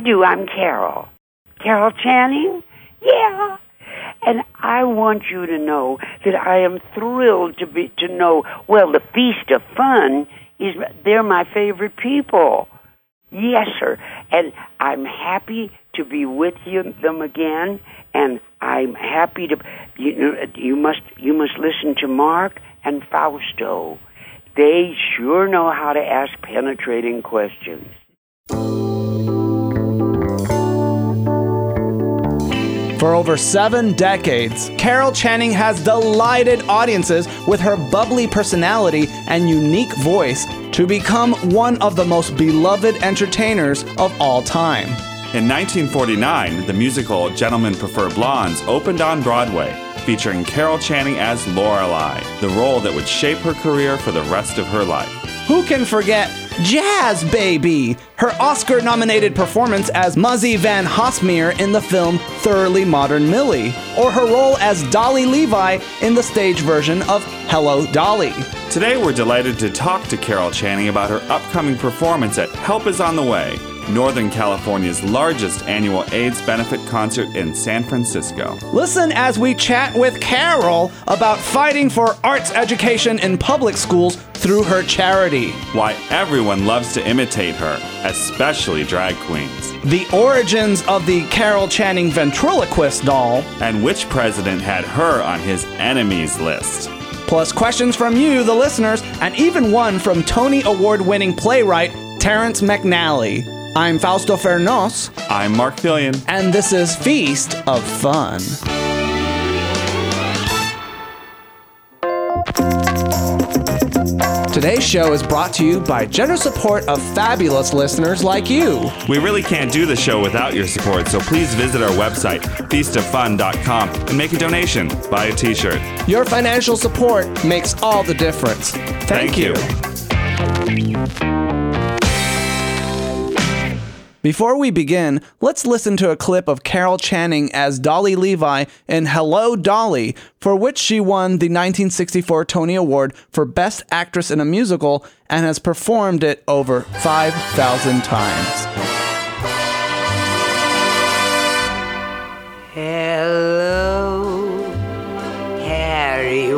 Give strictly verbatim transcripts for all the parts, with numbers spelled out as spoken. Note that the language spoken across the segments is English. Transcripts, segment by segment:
do. I'm Carol. Carol Channing? Yeah. And I want you to know that I am thrilled to be to know, well, the Feast of Fun, is they're my favorite people. Yes, sir. And I'm happy to be with you, them again, and I'm happy to, you know, you must, you must listen to Mark and Fausto. They sure know how to ask penetrating questions. For over seven decades, Carol Channing has delighted audiences with her bubbly personality and unique voice to become one of the most beloved entertainers of all time. In nineteen forty-nine, the musical Gentlemen Prefer Blondes opened on Broadway, featuring Carol Channing as Lorelei, the role that would shape her career for the rest of her life. Who can forget Jazz Baby, her Oscar-nominated performance as Muzzy Van Hosmeer in the film Thoroughly Modern Millie, or her role as Dolly Levi in the stage version of Hello, Dolly. Today we're delighted to talk to Carol Channing about her upcoming performance at Help Is on the Way, Northern California's largest annual AIDS benefit concert in San Francisco. Listen as we chat with Carol about fighting for arts education in public schools through her charity. Why everyone loves to imitate her, especially drag queens. The origins of the Carol Channing ventriloquist doll. And which president had her on his enemies list. Plus questions from you, the listeners, and even one from Tony Award-winning playwright Terrence McNally. I'm Fausto Fernos. I'm Mark Fillion. And this is Feast of Fun. Today's show is brought to you by generous support of fabulous listeners like you. We really can't do the show without your support, so please visit our website, feast of fun dot com, and make a donation. Buy a t-shirt. Your financial support makes all the difference. Thank, Thank you. you. Before we begin, let's listen to a clip of Carol Channing as Dolly Levi in Hello, Dolly, for which she won the nineteen sixty-four Tony Award for Best Actress in a Musical and has performed it over five thousand times. Hello, Harry,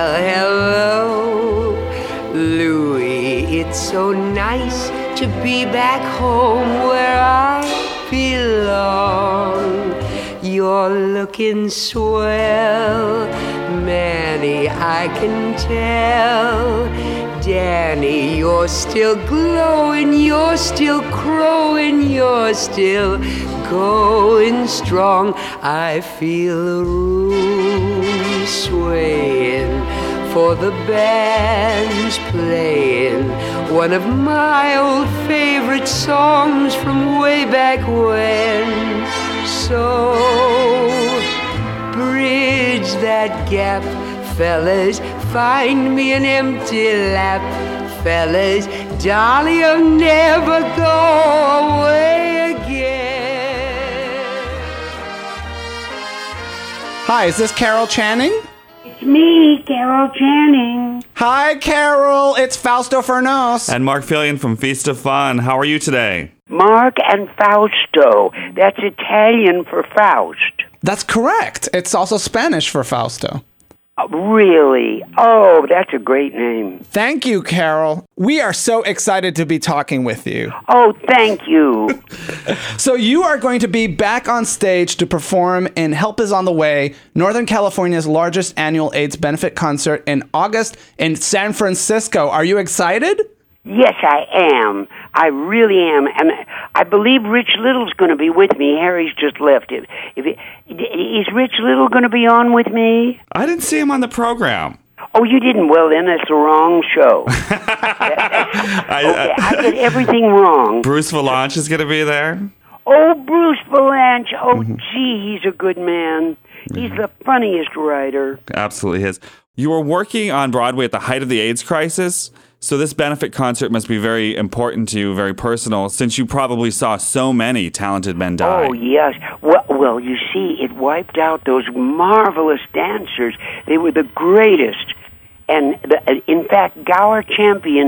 well, hello, Louis, it's so nice to be back home where I belong. You're looking swell, Manny, I can tell. Danny, you're still glowing, you're still crowing, you're still going strong. I feel the room swaying, for the band's playing one of my old favorite songs from way back when. So bridge that gap, fellas, find me an empty lap, fellas, Dolly'll never go away again. Hi, is this Carol Channing? It's me, Carol Channing. Hi, Carol. It's Fausto Fernos. And Mark Fillion from Feast of Fun. How are you today? Mark and Fausto. That's Italian for Faust. That's correct. It's also Spanish for Fausto. Uh, really? Oh, that's a great name. Thank you, Carol. We are so excited to be talking with you. Oh, thank you. So you are going to be back on stage to perform in Help Is on the Way, Northern California's largest annual AIDS benefit concert in August in San Francisco. Are you excited? Yes, I am. I really am. And I believe Rich Little's going to be with me. Harry's just left. If, if it, is Rich Little going to be on with me? I didn't see him on the program. Oh, you didn't? Well, then that's the wrong show. I, okay, I get everything wrong. Bruce Valanche is going to be there? Oh, Bruce Valanche. Oh, Mm-hmm. gee, he's a good man. He's the funniest writer. Absolutely is. You were working on Broadway at the height of the AIDS crisis, so this benefit concert must be very important to you, very personal, since you probably saw so many talented men die. Oh, yes. Well, well, you see, it wiped out those marvelous dancers. They were the greatest. And, the, in fact, Gower champion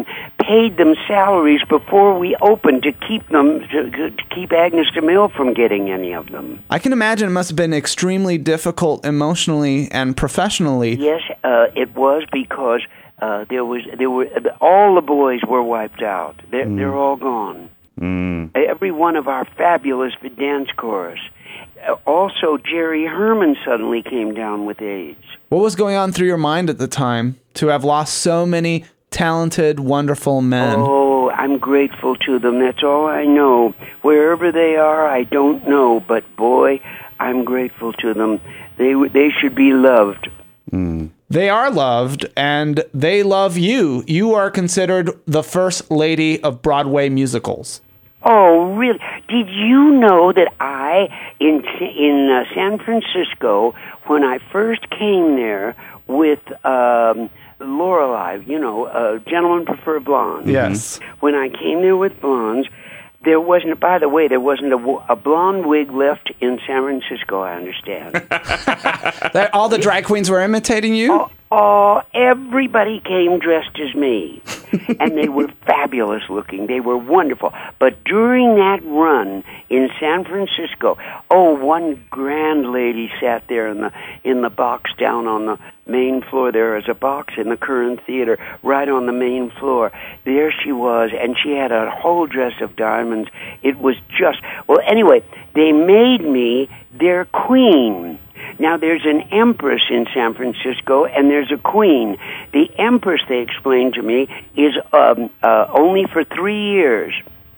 paid them salaries before we opened to keep them to, to keep Agnes DeMille from getting any of them. I can imagine it must have been extremely difficult emotionally and professionally. Yes, uh, it was because uh, there was there were all the boys were wiped out. They're mm. they're all gone. Mm. Every one of our fabulous dance chorus. Uh, also, Jerry Herman suddenly came down with AIDS. What was going on through your mind at the time to have lost so many talented, wonderful men? Oh, I'm grateful to them. That's all I know. Wherever they are, I don't know. But boy, I'm grateful to them. They they should be loved. Mm. They are loved, and they love you. You are considered the first lady of Broadway musicals. Oh, really? Did you know that I, in in uh, San Francisco, when I first came there with um, Lorelei, you know, uh, Gentlemen Prefer Blondes. Yes. When I came there with blondes, there wasn't, by the way, there wasn't a, a blonde wig left in San Francisco, I understand. That all the drag queens were imitating you? Oh, oh, everybody came dressed as me. And they were fabulous looking. They were wonderful. But during that run in San Francisco, oh, one grand lady sat there in the in the box down on the main floor. There is a box in the Current Theater right on the main floor. There she was, and she had a whole dress of diamonds. It was just, well, anyway, they made me their queen. Now, there's an empress in San Francisco, and there's a queen. The empress, they explained to me, is um, uh, only for three years.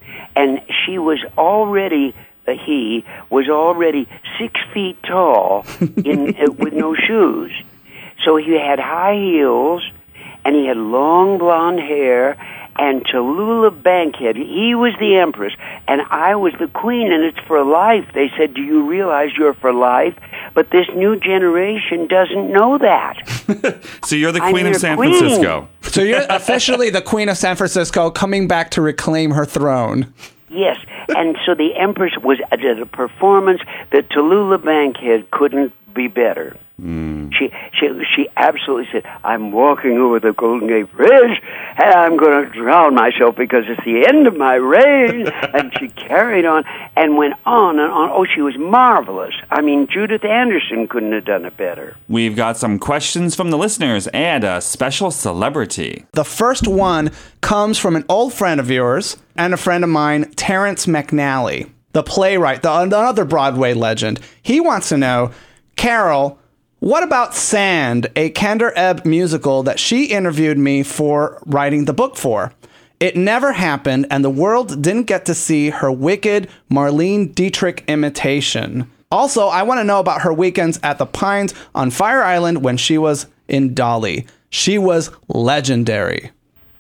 And she was already, uh, he was already six feet tall in uh, with no shoes. So he had high heels, and he had long blonde hair, and Tallulah Bankhead, he was the empress, and I was the queen, and it's for life. They said, do you realize you're for life? But this new generation doesn't know that. So you're the I'm queen of San queen. Francisco. So you're officially the queen of San Francisco, coming back to reclaim her throne. Yes, and so the empress was did a performance that Tallulah Bankhead couldn't be better. Mm. She she she absolutely said, I'm walking over the Golden Gate Bridge, and I'm going to drown myself because it's the end of my reign. And she carried on and went on and on. Oh, she was marvelous. I mean, Judith Anderson couldn't have done it better. We've got some questions from the listeners and a special celebrity. The first one comes from an old friend of yours and a friend of mine, Terrence McNally, the playwright, the another Broadway legend. He wants to know, Carol, what about Sand, a Kander Ebb musical that she interviewed me for writing the book for? It never happened, and the world didn't get to see her wicked Marlene Dietrich imitation. Also, I want to know about her weekends at the Pines on Fire Island when she was in Dolly. She was legendary.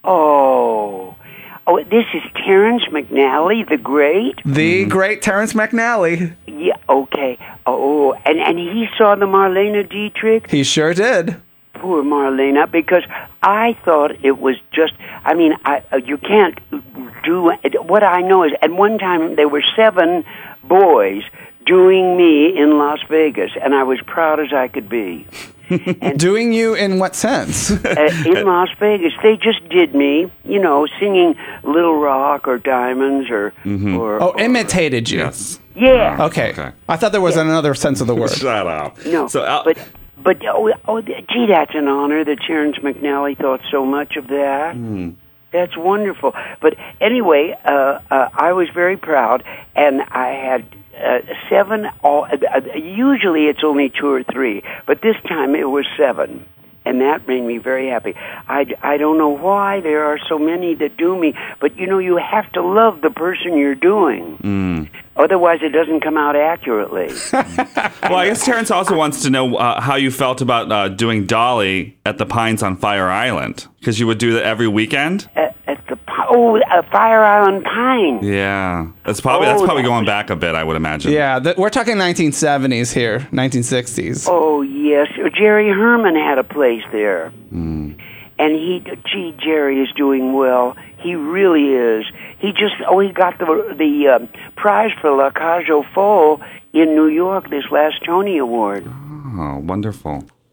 Oh, oh, this is Terrence McNally, the great? The mm-hmm. great Terrence McNally. Yeah, okay. Oh, and, and he saw the Marlene Dietrich? He sure did. Poor Marlena, because I thought it was just, I mean, I, uh, you can't do, what I know is at one time there were seven boys doing me in Las Vegas, and I was proud as I could be. And doing you in what sense? uh, in Las Vegas, they just did me, you know, singing Little Rock or Diamonds or... Mm-hmm. or oh, or, imitated you. Yes. Yeah. Okay. Okay. I thought there was Yeah. another sense of the word. Shut up. No, So, uh, but... But, oh, oh, gee, that's an honor that Terrence McNally thought so much of that. Mm. That's wonderful. But anyway, uh, uh, I was very proud, and I had uh, seven, all, uh, usually it's only two or three, but this time it was seven. And that made me very happy. I, I don't know why there are so many that do me, but, you know, you have to love the person you're doing. Mm. Otherwise, it doesn't come out accurately. Well, I guess Terrence also wants to know uh, how you felt about uh, doing Dolly at the Pines on Fire Island, because you would do that every weekend. At, at the oh, uh, Fire Island Pine. Yeah, that's probably Oh, that's probably that going was- back a bit, I would imagine. Yeah, th- we're talking nineteen seventies here, nineteen sixties. Oh, yes. Jerry Herman had a place there. Mm. And he, gee, Jerry is doing well. He really is. He just, oh, he got the the uh, prize for La Cage aux Folles in New York this last Tony Award. Oh, wonderful.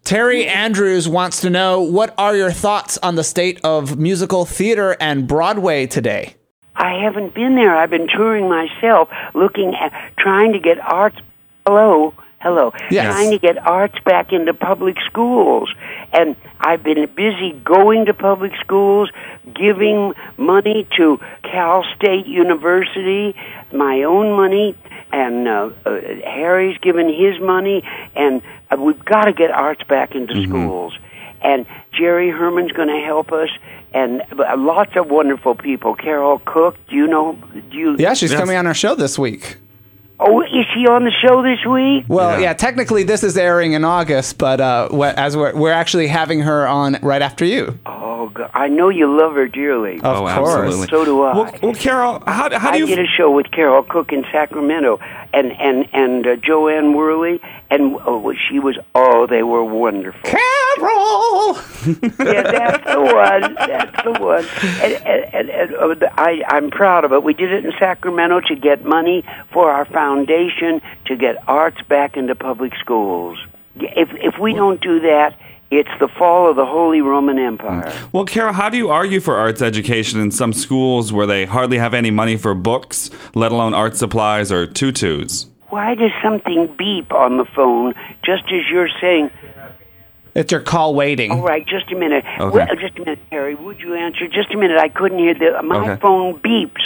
Terry Andrews wants to know, what are your thoughts on the state of musical theater and Broadway today? I haven't been there. I've been touring myself, looking at, trying to get arts. Hello, hello. Yes. Trying to get arts back into public schools. And I've been busy going to public schools, giving money to Cal State University, my own money, and uh, uh, Harry's given his money, and uh, we've got to get arts back into mm-hmm. schools. And Jerry Herman's going to help us, and uh, lots of wonderful people. Carol Cook, do you know? Do you? Yeah, she's yes. coming on our show this week. Oh, is she on the show this week? Well, yeah, Yeah. technically this is airing in August, but uh, wh- as we're, we're actually having her on right after you. Oh, God. I know you love her dearly. Of Oh, course. absolutely. So do I. Well, well Carol, how, how do I you... did a show with Carol Cook in Sacramento, and and and uh, Joanne Worley, and oh, she was. Oh, they were wonderful. Carol! Yeah, that's the one. That's the one. And, and, and, and uh, I, I'm proud of it. We did it in Sacramento to get money for our foundation to get arts back into public schools. If if we don't do that, it's the fall of the Holy Roman Empire. Well, Carol, how do you argue for arts education in some schools where they hardly have any money for books, let alone art supplies or tutus? Why does something beep on the phone just as you're saying, It's your call waiting. all right, just a minute. Okay. Well, just a minute, Harry. Would you answer? Just a minute. I couldn't hear the my Okay. phone beeps.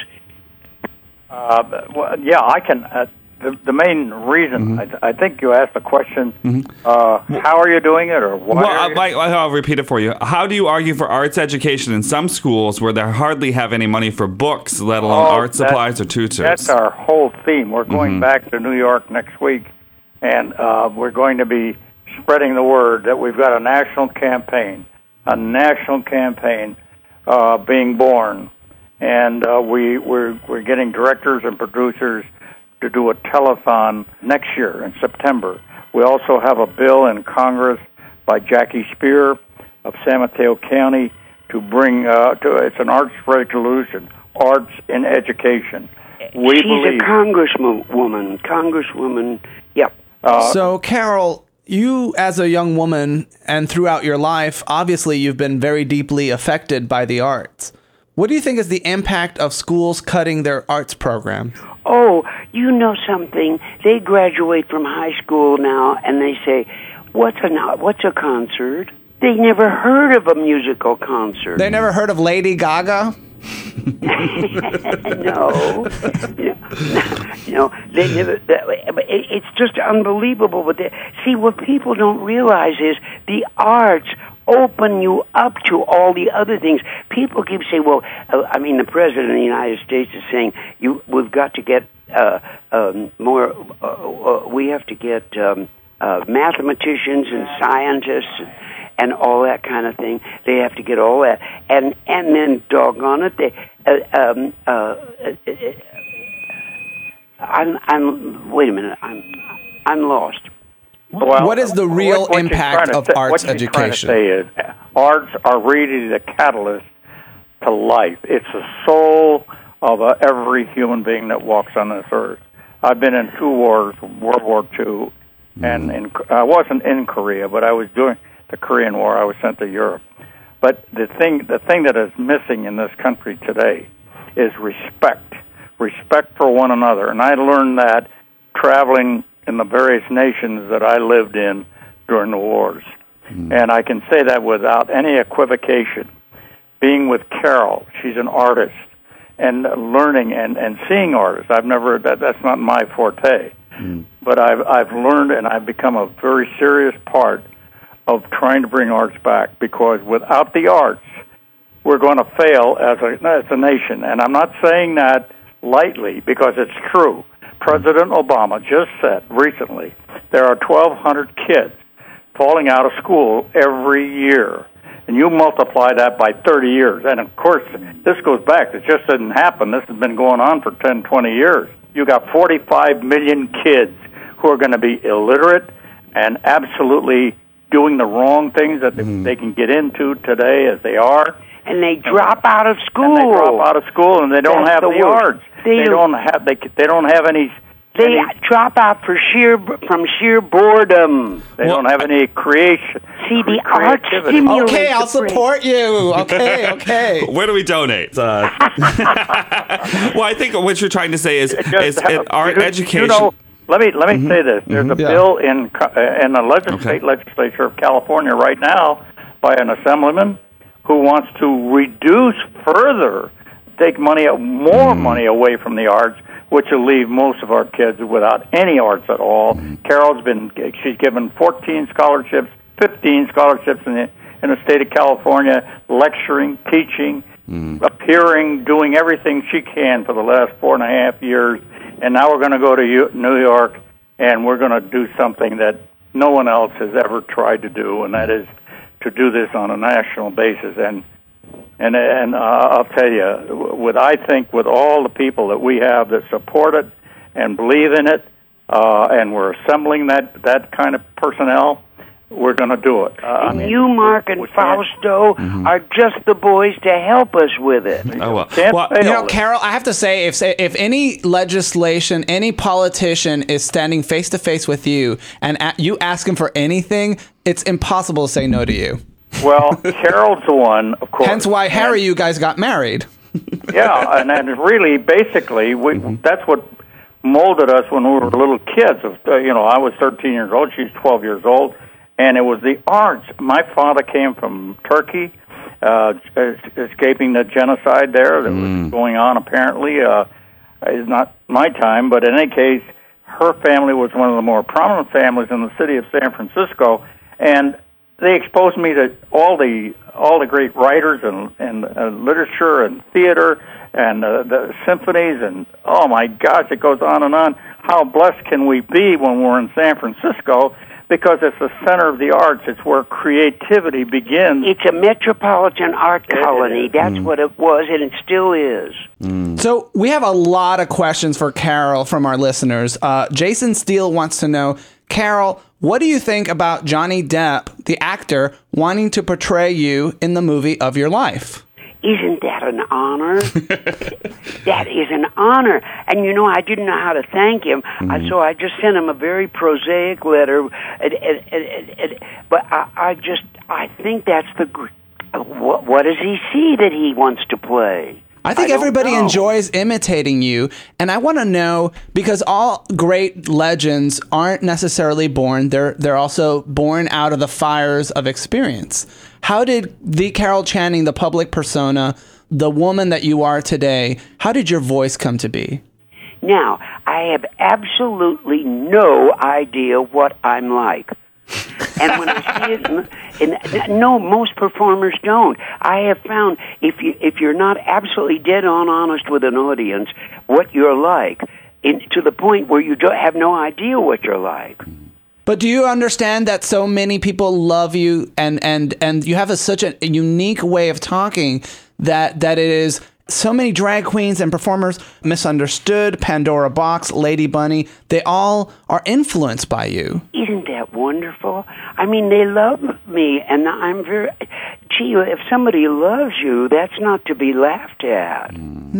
Uh, well, yeah, I can. Uh, the, the main reason, Mm-hmm. I, I think you asked the question, uh, how are you doing it, or why Well, are I'll, you? like, I'll repeat it for you. How do you argue for arts education in some schools where they hardly have any money for books, let alone Oh, art that- supplies or tutus? That's our whole theme. We're going Mm-hmm. back to New York next week, and uh, we're going to be spreading the word that we've got a national campaign, a national campaign uh, being born, and uh, we we're we're getting directors and producers to do a telethon next year in September. We also have a bill in Congress by Jackie Spear of San Mateo County to bring uh, to it's an arts resolution, arts in education. We She's believe, a congresswoman. Congresswoman. Yep. uh, So, Carol, you as a young woman and throughout your life, obviously you've been very deeply affected by the arts. What do you think is the impact of schools cutting their arts programs? Oh, you know something? They graduate from high school now, and they say, "What's a what's a concert?" They never heard of a musical concert. They never heard of Lady Gaga? no, no, they never. That, it, it's just unbelievable. But they, see, what people don't realize is the arts open you up to all the other things. People keep saying, "Well, uh, I mean, the president of the United States is saying you we've got to get uh, um, more. Uh, uh, we have to get um, uh, mathematicians and scientists." And, and all that kind of thing. They have to get all that, and and then doggone it, they. Uh, um, uh, uh, I'm I'm. Wait a minute. I'm I'm lost. well, What is the real what- what you're impact trying to of say- arts what you're trying to education? say is arts are really the catalyst to life. It's the soul of uh, every human being that walks on this earth. I've been in two wars, World War Two, and in, I wasn't in Korea, but I was doing the Korean War. I was sent to Europe. But the thing, the thing that is missing in this country today is respect, respect for one another. And I learned that traveling in the various nations that I lived in during the wars. Mm. And I can say that without any equivocation. Being with Carol, she's an artist, and learning and, and seeing artists. I've never, that, that's not my forte. Mm. But I've, I've learned and I've become a very serious part of trying to bring arts back, because without the arts, we're going to fail as a, as a nation. And I'm not saying that lightly, because it's true. President Obama just said recently there are twelve hundred kids falling out of school every year. And you multiply that by thirty years. And, of course, this goes back. It just didn't happen. This has been going on for ten, twenty years. You got forty-five million kids who are going to be illiterate and absolutely doing the wrong things that mm. they can get into today as they are. And they drop out of school. And they drop out of school, and they don't That's have the the worst. arts. They They do. don't have they they don't have any They any, drop out for sheer from sheer boredom. they Well, don't have any creation. See, the cre- art creativity. stimulates Okay, I'll the brain. support you. Okay, okay. Where do we donate? Uh, well, I think what you're trying to say is, Just is have- it, our you- education. You know, let me let me say this. There's a Yeah. bill in co- uh, in the legis- Okay. state legislature of California right now by an assemblyman who wants to reduce further, take money more money away from the arts, which will leave most of our kids without any arts at all. Carol's been she's given fourteen scholarships, fifteen scholarships in the in the state of California, lecturing, teaching, appearing, doing everything she can for the last four and a half years. And now we're going to go to U- New York, and we're going to do something that no one else has ever tried to do, and that is to do this on a national basis. And and and uh, I'll tell you, with I think with all the people that we have that support it and believe in it, uh, and we're assembling that that kind of personnel, we're going to do it. Uh, I And mean, you, Mark, and we can't- Fausto are just the boys to help us with it. Oh, well. Can't Well, fail You know, it. Carol, I have to say, if if any legislation, any politician is standing face to face with you, and a- you ask him for anything, it's impossible to say no to you. Well, Carol's the one, of course. Hence why Harry, And- you guys got married. yeah, and, and really, basically, we, that's what molded us when we were little kids. Uh, You know, I was thirteen years old; she's twelve years old, and it was the arts. My father came from Turkey, uh, es- escaping the genocide there that was going on. Apparently, uh, it's not my time, but in any case, her family was one of the more prominent families in the city of San Francisco, and they exposed me to all the all the great writers and and uh, literature and theater and uh, the symphonies and oh my gosh, it goes on and on. How blessed can we be when we're in San Francisco? Because it's the center of the arts. It's where creativity begins. It's a metropolitan art It colony. is. That's what it was, and it still is. So we have a lot of questions for Carol from our listeners. Uh, Jason Steele wants to know, Carol, what do you think about Johnny Depp, the actor, wanting to portray you in the movie of your life? Isn't that an honor? That is an honor. And you know, I didn't know how to thank him, I, so I just sent him a very prosaic letter. And, and, and, and, and, but I, I just, I think that's the. gr- What, what does he see that he wants to play? I think I don't everybody know. enjoys imitating you, and I want to know, because all great legends aren't necessarily born, they're they're also born out of the fires of experience. How did the Carol Channing, the public persona, the woman that you are today, how did your voice come to be? Now, I have absolutely no idea what I'm like. And when I see it, and no, most performers don't. I have found if you if you're not absolutely dead on honest with an audience, what you're like, in, to the point where you don't have no idea what you're like. But do you understand that so many people love you, and and and you have a, such a unique way of talking that that it is so many drag queens and performers, Misunderstood, Pandora Box, Lady Bunny, they all are influenced by you. Isn't that wonderful? I mean, they love me, and I'm very. Gee, if somebody loves you, that's not to be laughed at.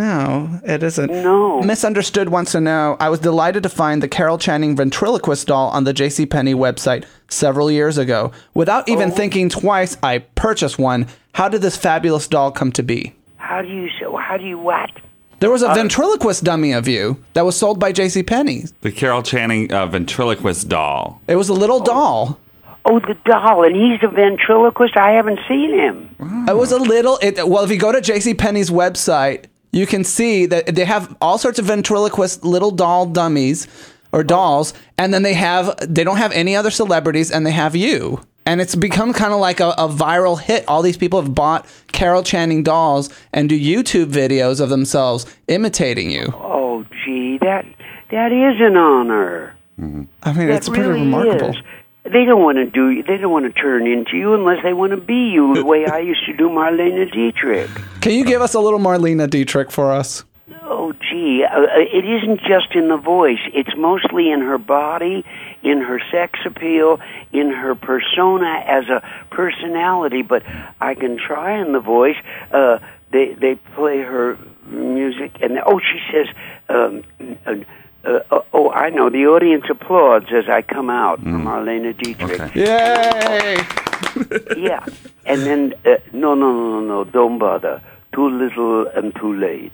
No, it isn't. No. Misunderstood wants to know, I was delighted to find the Carol Channing ventriloquist doll on the JCPenney website several years ago. Without even Oh. thinking twice, I purchased one. How did this fabulous doll come to be? How do you so? How do you what? There was a ventriloquist dummy of you that was sold by JCPenney. The Carol Channing uh, ventriloquist doll. It was a little doll. Oh, the doll, and he's a ventriloquist. I haven't seen him. It was a little. It, well, if you go to JCPenney's website, you can see that they have all sorts of ventriloquist little doll dummies or dolls, and then they have they don't have any other celebrities, and they have you. And it's become kind of like a, a viral hit. All these people have bought Carol Channing dolls and do YouTube videos of themselves imitating you. Oh, gee, that that is an honor. I mean, That it's pretty really remarkable. is. They don't want to do. They don't want to turn into you unless they want to be you, the way I used to do Marlene Dietrich. Can you give us a little Marlena Dietrich for us? Oh, gee, uh, it isn't just in the voice. It's mostly in her body, in her sex appeal, in her persona as a personality. But I can try in the voice. Uh, they they play her music, and oh, she says, um, uh, Uh, oh, oh, I know. The audience applauds as I come out mm. from Marlene Dietrich. Okay. Yay! Yeah. And then, uh, no, no, no, no, no, don't bother. Too little and too late.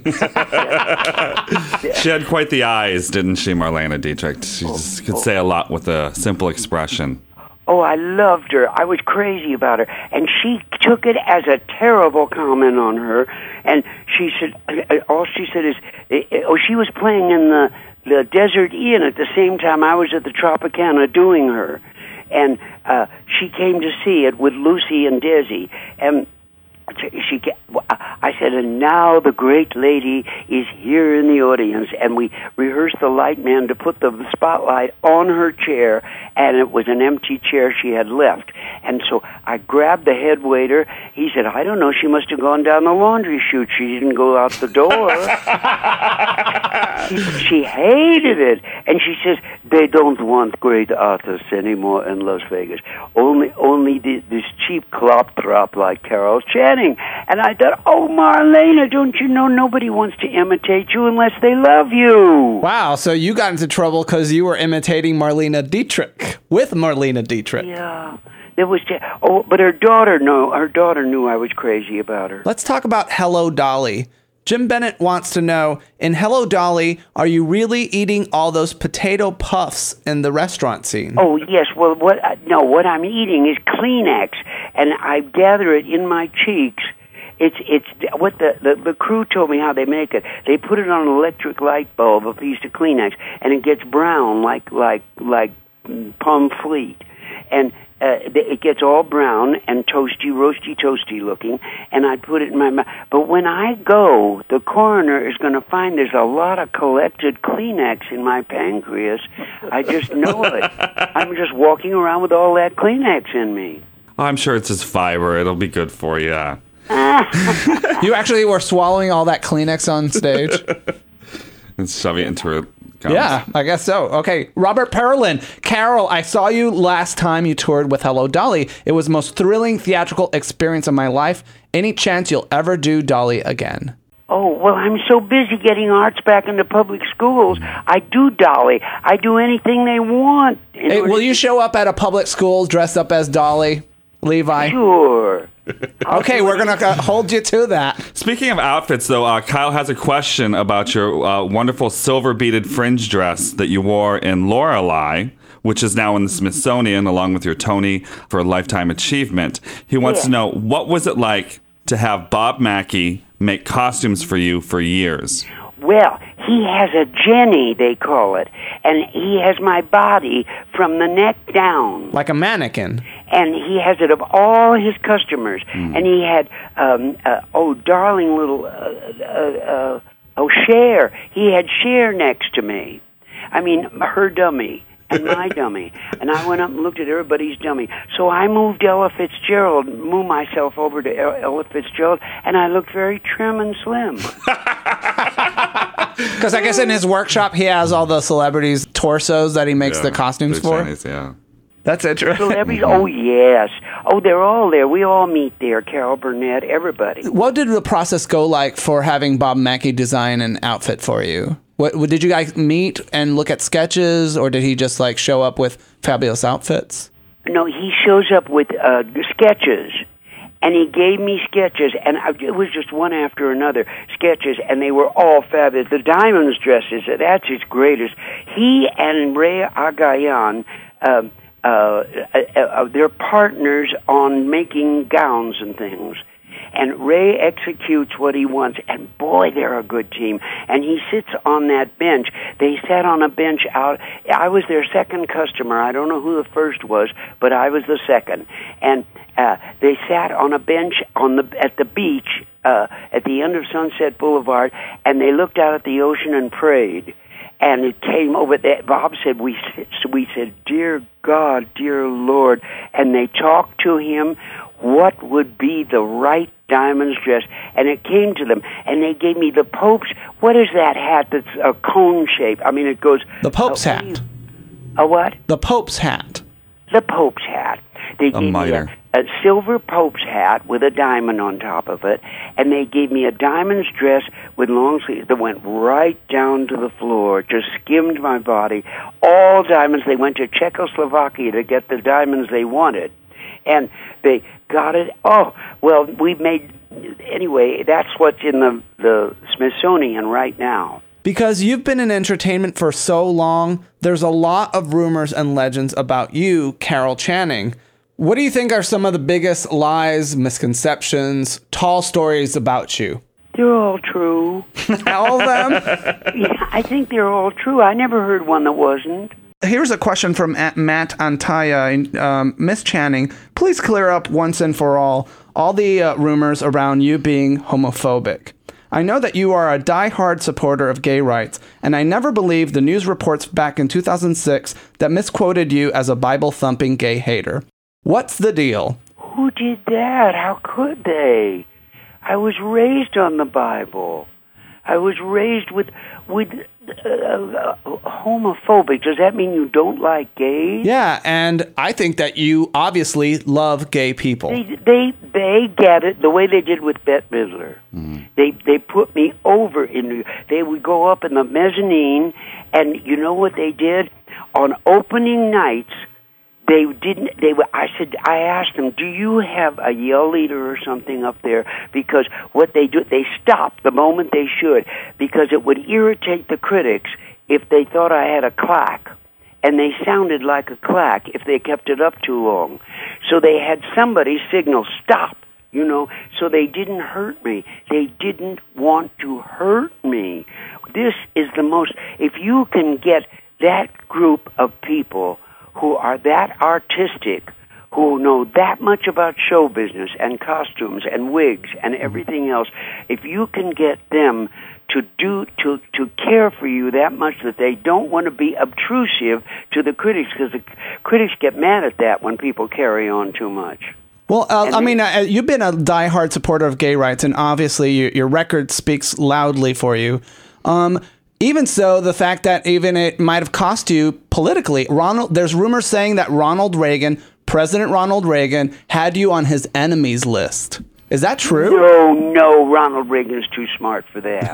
She had quite the eyes, didn't she, Marlene Dietrich? She oh, just could oh. say a lot with a simple expression. Oh, I loved her. I was crazy about her. And she took it as a terrible comment on her. And she said, all she said is, oh, she was playing in the, the Desert Inn at the same time I was at the Tropicana doing her. And uh, she came to see it with Lucy and Desi. And she, I said, and now the great lady is here in the audience, and we rehearsed the light man to put the spotlight on her chair, and it was an empty chair she had left. And so I grabbed the head waiter. He said, I don't know, she must have gone down the laundry chute. She didn't go out the door. she, she hated it. And she says, they don't want great artists anymore in Las Vegas. Only only the, this cheap clop-trop like Carol Channing. And I thought, oh, Marlene, don't you know nobody wants to imitate you unless they love you? Wow, so you got into trouble because you were imitating Marlene Dietrich with Marlene Dietrich. Yeah. There was, oh, but her daughter knew, her daughter knew I was crazy about her. Let's talk about Hello, Dolly. Jim Bennett wants to know, in Hello, Dolly, are you really eating all those potato puffs in the restaurant scene? Oh, yes. Well, what no, what I'm eating is Kleenex, and I gather it in my cheeks. It's it's what the, the, the crew told me how they make it. They put it on an electric light bulb, a piece of Kleenex, and it gets brown like like like pomfret. And Uh, it gets all brown and toasty, roasty, toasty looking, and I put it in my mouth. But when I go, the coroner is going to find there's a lot of collected Kleenex in my pancreas. I just know it. I'm just walking around with all that Kleenex in me. I'm sure it's just fiber. It'll be good for you. You actually were swallowing all that Kleenex on stage? And shoving it into her gums. Yeah, I guess so. Okay, Robert Perlin. Carol, I saw you last time you toured with Hello, Dolly. It was the most thrilling theatrical experience of my life. Any chance you'll ever do Dolly again? Oh, well, I'm so busy getting arts back into public schools. I do Dolly. I do anything they want. Hey, will you show up at a public school dressed up as Dolly, Levi? Sure. Okay, we're going to hold you to that. Speaking of outfits, though, uh, Kyle has a question about your uh, wonderful silver beaded fringe dress that you wore in Lorelei, which is now in the Smithsonian, along with your Tony for a Lifetime Achievement. He wants yeah. to know, what was it like to have Bob Mackie make costumes for you for years? Well, he has a Jenny, they call it, and he has my body from the neck down. Like a mannequin. And he has it of all his customers. Mm. And he had, um, uh, oh, darling little, uh, uh, uh, oh, Cher. He had Cher next to me. I mean, her dummy and my dummy. And I went up and looked at everybody's dummy. So I moved Ella Fitzgerald, moved myself over to Ella Fitzgerald, and I looked very trim and slim. Because I guess in his workshop, he has all the celebrities' torsos that he makes yeah, the costumes for. Chinese, yeah. That's interesting. Celebrities? Oh, yes. Oh, they're all there. We all meet there. Carol Burnett, everybody. What did the process go like for having Bob Mackie design an outfit for you? What, did you guys meet and look at sketches, or did he just like show up with fabulous outfits? No, he shows up with uh, sketches. And he gave me sketches, and I, it was just one after another sketches, and they were all fabulous. The Diamonds dresses, that's his greatest. He and Ray Agayan, uh, uh, uh, uh, they're partners on making gowns and things. And Ray executes what he wants, and boy, they're a good team. And he sits on that bench. They sat on a bench out. I was their second customer. I don't know who the first was, but I was the second. And uh, they sat on a bench on the at the beach uh, at the end of Sunset Boulevard, and they looked out at the ocean and prayed. And it came over there. Bob said, we, we said, dear God, dear Lord. And they talked to him what would be the right Diamonds dress. And it came to them. And they gave me the Pope's. What is that hat that's a cone shape? I mean, it goes. The Pope's uh, hat. A what? The Pope's hat. The Pope's hat. They gave a mitre. Me a silver Pope's hat with a diamond on top of it, and they gave me a diamonds dress with long sleeves that went right down to the floor, just skimmed my body. All diamonds. They went to Czechoslovakia to get the diamonds they wanted, and they got it. Oh, well, we made, anyway, that's what's in the, the Smithsonian right now. Because you've been in entertainment for so long, there's a lot of rumors and legends about you, Carol Channing. What do you think are some of the biggest lies, misconceptions, tall stories about you? They're all true. All of them? Yeah, I think they're all true. I never heard one that wasn't. Here's a question from Matt Antaya. Um, Miss Channing, please clear up once and for all all the uh, rumors around you being homophobic. I know that you are a die-hard supporter of gay rights, and I never believed the news reports back in two thousand six that misquoted you as a Bible-thumping gay hater. What's the deal? Who did that? How could they? I was raised on the Bible. I was raised with with uh, uh, homophobic. Does that mean you don't like gays? Yeah, and I think that you obviously love gay people. They they, they get it the way they did with Bette Midler. Mm. They they put me over in New York. They would go up in the mezzanine, and you know what they did? On opening nights, They didn't. They were. I said. I asked them, "Do you have a yell leader or something up there?" Because what they do, they stop the moment they should, because it would irritate the critics if they thought I had a clack, and they sounded like a clack if they kept it up too long. So they had somebody signal stop. You know, so they didn't hurt me. They didn't want to hurt me. This is the most. If you can get that group of people who are that artistic, who know that much about show business and costumes and wigs and everything else, if you can get them to do to to care for you that much that they don't want to be obtrusive to the critics, because the critics get mad at that when people carry on too much. Well, uh, I mean, uh, you've been a diehard supporter of gay rights, and obviously your, your record speaks loudly for you. Um, Even so, the fact that even it might have cost you politically, Ronald, there's rumors saying that Ronald Reagan, President Ronald Reagan, had you on his enemies list. Is that true? No, no, Ronald Reagan's too smart for that.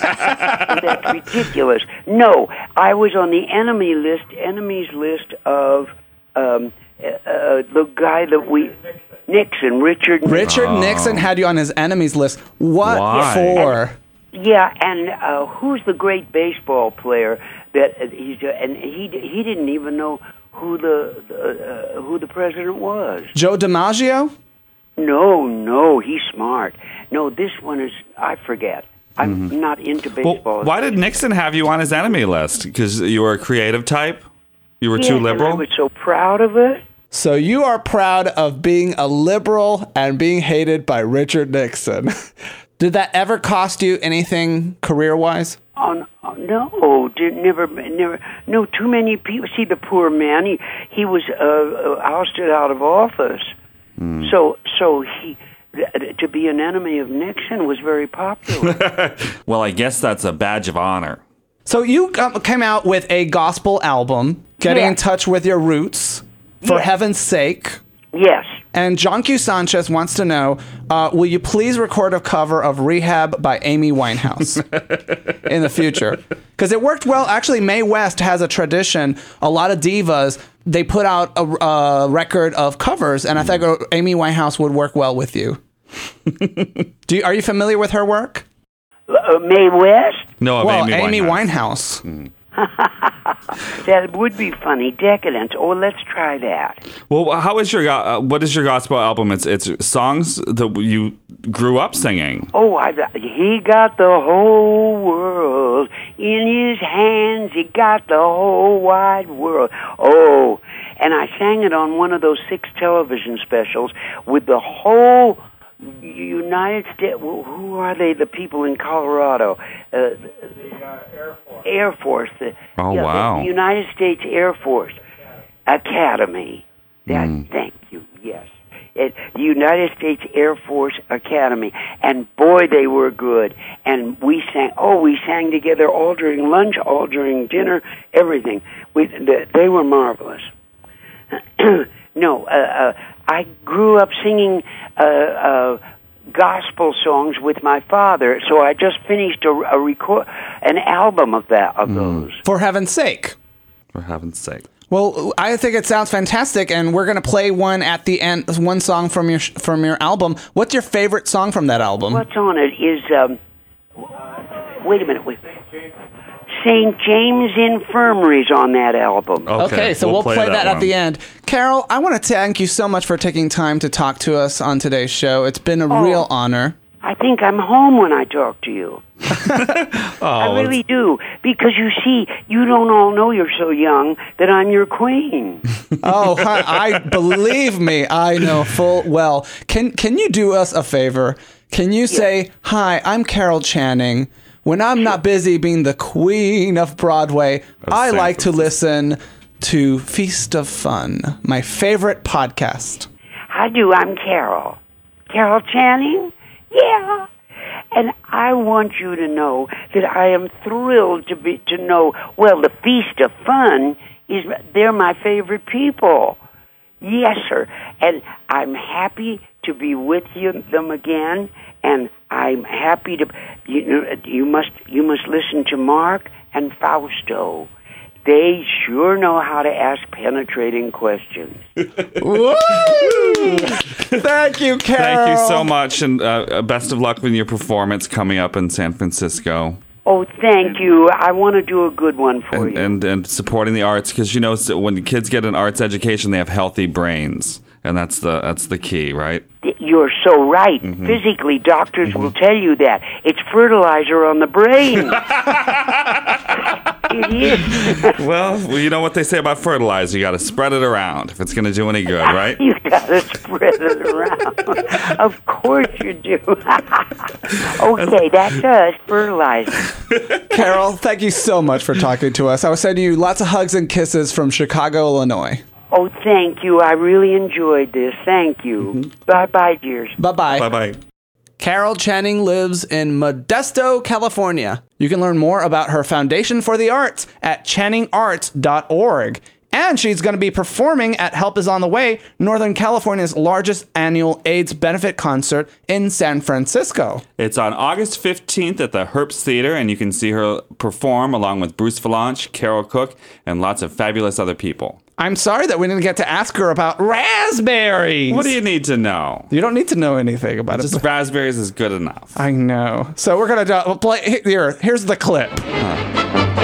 That's ridiculous. No, I was on the enemy list, enemies list of um, uh, the guy that we... Nixon, Richard Nixon. Richard oh. Nixon had you on his enemies list. What Why? for? And, Yeah, and uh, who's the great baseball player that uh, he's uh, and he he didn't even know who the uh, who the president was. Joe DiMaggio? No, no, he's smart. No, this one is I forget. I'm mm-hmm. not into baseball. Well, why did Nixon have you on his enemy list? Because you were a creative type? You were yeah, too liberal? And I was so proud of it. So you are proud of being a liberal and being hated by Richard Nixon. Did that ever cost you anything career-wise? Oh, no, did, never, never. No, too many people. See, the poor man, he, he was uh, ousted out of office. Mm. So, so he, to be an enemy of Nixon was very popular. Well, I guess that's a badge of honor. So you came out with a gospel album, getting yeah. in touch with your roots, for yeah. heaven's sake. Yes. And John Q. Sanchez wants to know, uh, will you please record a cover of Rehab by Amy Winehouse in the future? Because it worked well. Actually, Mae West has a tradition. A lot of divas, they put out a, a record of covers, and I think Amy Winehouse would work well with you. Do you are you familiar with her work? Uh, Mae West? No, of well, Amy Winehouse. Amy Winehouse. Mm. That would be funny. Decadence. Oh, let's try that. Well, how is your uh, what is your gospel album? It's it's songs that you grew up singing. Oh, I, he got the whole world in his hands. He got the whole wide world. Oh, and I sang it on one of those six television specials with the whole United States. Who are they? The people in Colorado. Uh, the uh, Air Force. Air Force. The, oh yeah, wow! The United States Air Force Academy. That. Mm. Thank you. Yes. It, the United States Air Force Academy, and boy, they were good. And we sang. Oh, we sang together all during lunch, all during dinner, everything. We, they, they were marvelous. no. Uh, uh, I grew up singing uh, uh, gospel songs with my father, so I just finished a, a record, an album of that of mm. those. For heaven's sake! For heaven's sake! Well, I think it sounds fantastic, and we're going to play one at the end, one song from your from your album. What's your favorite song from that album? What's on it is, um, wait a minute, wait. Saint James Infirmary's on that album. Okay, okay so we'll, we'll play, play that, that at the end. Carol, I want to thank you so much for taking time to talk to us on today's show. It's been a oh, real honor. I think I'm home when I talk to you. oh, I really do. Because you see, you don't all know you're so young that I'm your queen. oh, I, I believe me, I know full well. Can Can you do us a favor? Can you say, yes. Hi, I'm Carol Channing. When I'm not busy being the queen of Broadway, of I San like Francisco. to listen to Feast of Fun, my favorite podcast. I do. I'm Carol. Carol Channing? Yeah. And I want you to know that I am thrilled to be to know, well, the Feast of Fun, is they're my favorite people. Yes, sir. And I'm happy to be with you them again, and I'm happy to. You know, you must you must listen to Mark and Fausto. They sure know how to ask penetrating questions. Woo! Thank you, Carol. Thank you so much, and uh, best of luck with your performance coming up in San Francisco. Oh, thank you. I want to do a good one for and, you. And and supporting the arts, because you know when kids get an arts education, they have healthy brains, and that's the that's the key, right? You're so right. Mm-hmm. Physically, doctors mm-hmm. will tell you that. It's fertilizer on the brain. It is. well, well, you know what they say about fertilizer. You got to spread it around if it's going to do any good, right? You got to spread it around. Of course you do. Okay, that's us, fertilizer. Carol, thank you so much for talking to us. I was sending you lots of hugs and kisses from Chicago, Illinois. Oh, thank you. I really enjoyed this. Thank you. Mm-hmm. Bye-bye, dears. Bye-bye. Bye-bye. Carol Channing lives in Modesto, California. You can learn more about her Foundation for the Arts at channing arts dot org. And she's going to be performing at Help Is On The Way, Northern California's largest annual AIDS benefit concert in San Francisco. It's on August fifteenth at the Herbst Theater, and you can see her perform along with Bruce Valanche, Carol Cook, and lots of fabulous other people. I'm sorry that we didn't get to ask her about raspberries. What do you need to know? You don't need to know anything about Just it. Just raspberries is good enough. I know. So we're going to do, play. Here, here's the clip. Huh.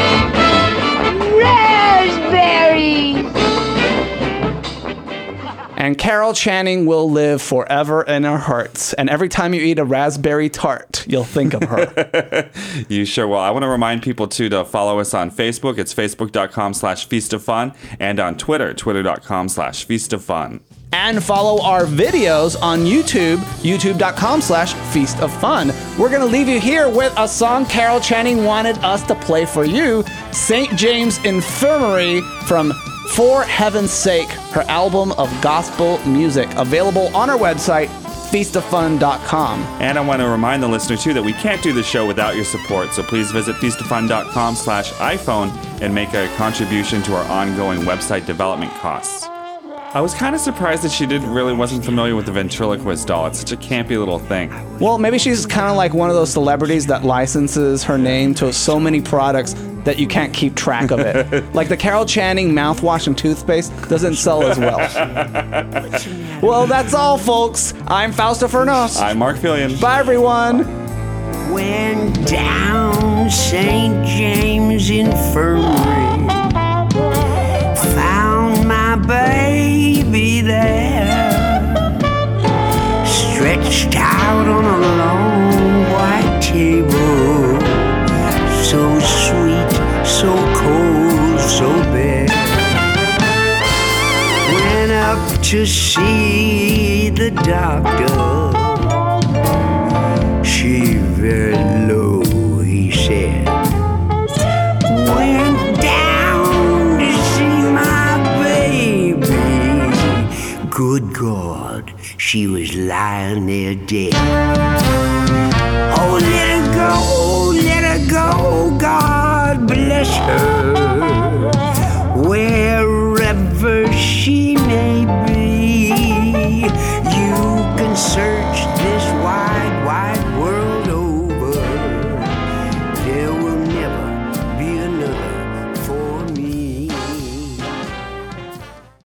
Raspberries! And Carol Channing will live forever in our hearts. And every time you eat a raspberry tart, you'll think of her. You sure will. I want to remind people, too, to follow us on Facebook. It's facebook.com slash Feast of Fun. And on Twitter, twitter.com slash Feast of Fun. And follow our videos on YouTube, youtube.com slash Feast of Fun. We're going to leave you here with a song Carol Channing wanted us to play for you, Saint James Infirmary from For Heaven's Sake, her album of gospel music, available on our website, feast of fun dot com. And I want to remind the listener, too, that we can't do the show without your support, so please visit feast of fun dot com slash iPhone and make a contribution to our ongoing website development costs. I was kind of surprised that she didn't really wasn't familiar with the ventriloquist doll. It's such a campy little thing. Well, maybe she's kind of like one of those celebrities that licenses her name to so many products that you can't keep track of it. Like the Carol Channing mouthwash and toothpaste doesn't sell as well. Well, that's all, folks. I'm Fausto Fernos. I'm Mark Fillion. Bye, everyone. Went down Saint James Infirmary, found my baby there, stretched out on a long white table, so sweet, so cold, so bare. Went up to see the doctor. She very low, he said. Went down to see my baby. Good God, she was lying there dead. Oh, let her go, let her go, God bless her.